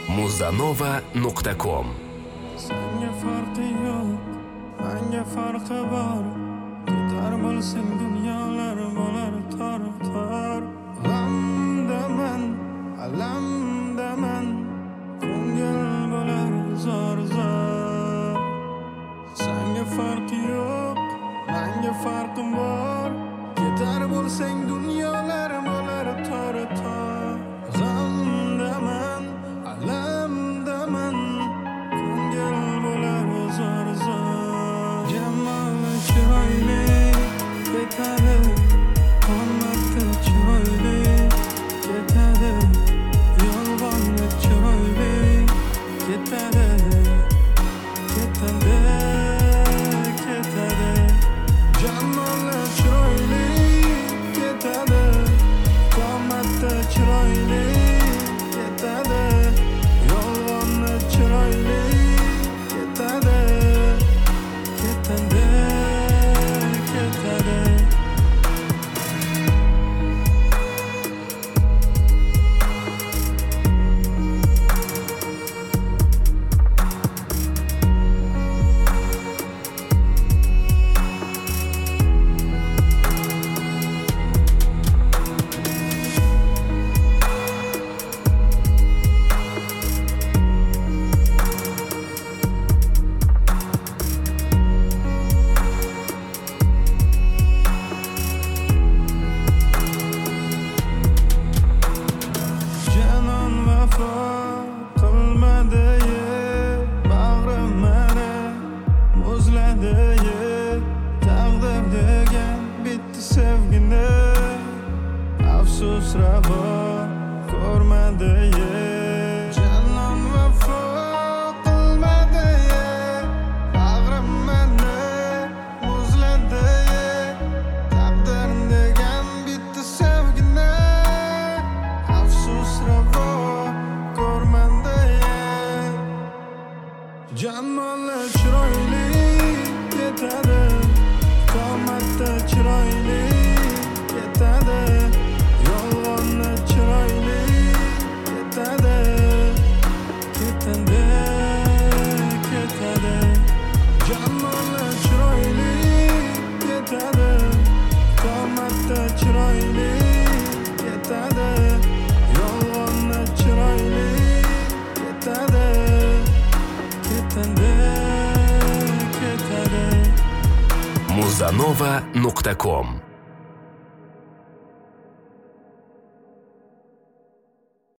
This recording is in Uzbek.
muzanova.com. Senga farqi yo'q, menga farqi bor. Ketar bo'lsang dunyolar bo'lar tor. G'amdaman, alamdaman, ko'ngil bo'lar zor. Senga farqi yo'q, menga farqim bor. Ketar bo'lsang dunyolar bo'lar tor. G'amdaman, alamdaman, ko'ngil bo'lar zor. Jamoli chiroyli ketadi, qomatli chiroyli ketadi, yolg'onni chiroyli ketadi. Jamoli chiroyli ketadi, qomatli chiroyli ketadi, yolg'onni chiroyli ketadi. Taqdir degan bitti sevgini afsus ravo ko'rmadi. Janon vafo qilmadi, bag'rim meni muzladi. Taqdir degan bitti sevgini afsus ravo ko'rmadi. Jamoli chiroyli ketadi, qomatli chiroyli ketadi, yolg'onni chiroyli ketadi. Jamoli chiroyli ketadi, qomatli chiroyli ketadi, yolg'onni chiroyli ketadi. muzanova.com